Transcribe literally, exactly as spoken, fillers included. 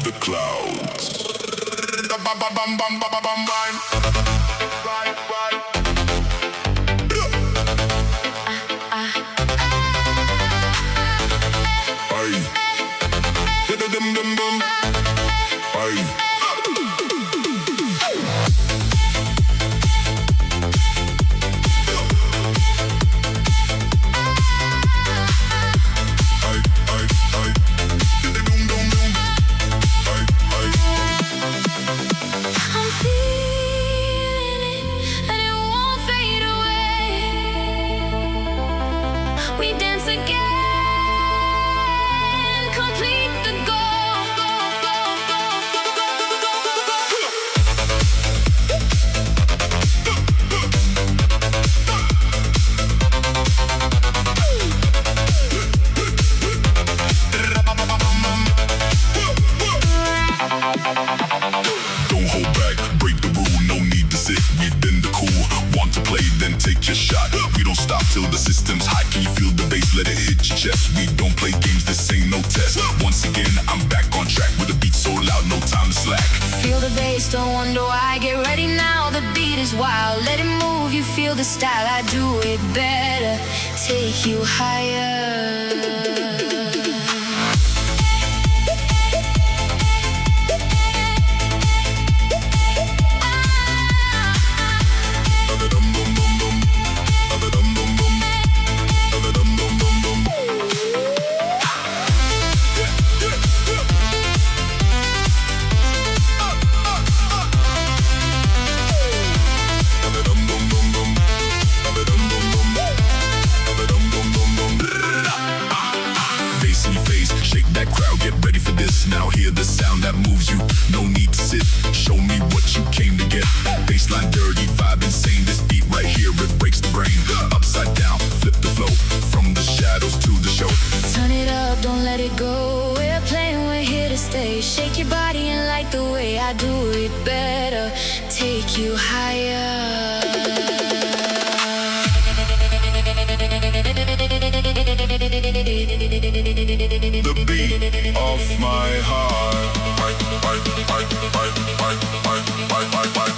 the clouds. Bam, bam, bam, bam, bam, bam, bam. Right, right. Aye. Dum, dum, dum. Aye. Take your shot. We don't stop till the system's hot. Can you feel the bass? Let it hit your chest. We don't play games, this ain't no test. Once again, I'm back on track with a beat so loud, no time to slack. Feel the bass, don't wonder why. Get ready now, the beat is wild. Let it move, you feel the style. I do it better, take you higher. Now hear the sound that moves you, no need to sit. Show me what you came to get. Baseline dirty, vibe insane. This beat right here, it breaks the brain. Upside down, flip the flow. From the shadows to the show. Turn it up, don't let it go. We're playing, we're here to stay. Shake your body and like the way I do it better, take you higher. The beat of my heart. I, I, I, I, I, I, I, I, I.